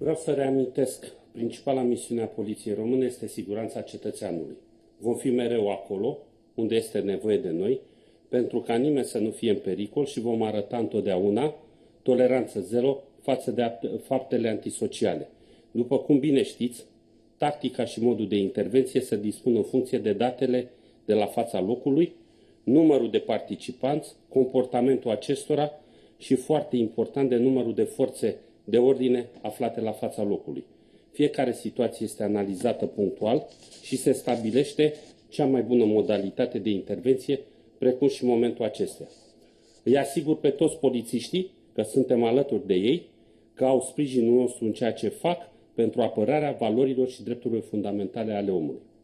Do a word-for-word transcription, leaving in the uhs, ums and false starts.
Vreau să reamintesc, principala misiune a Poliției Române este siguranța cetățeanului. Vom fi mereu acolo unde este nevoie de noi, pentru ca nimeni să nu fie în pericol și vom arăta întotdeauna toleranță zero față de faptele antisociale. După cum bine știți, tactica și modul de intervenție se dispun în funcție de datele de la fața locului, numărul de participanți, comportamentul acestora și, foarte important, de numărul de forțe de ordine aflate la fața locului. Fiecare situație este analizată punctual și se stabilește cea mai bună modalitate de intervenție, precum și momentul acestea. Îi asigur pe toți polițiștii că suntem alături de ei, că au sprijinul nostru în ceea ce fac pentru apărarea valorilor și drepturilor fundamentale ale omului.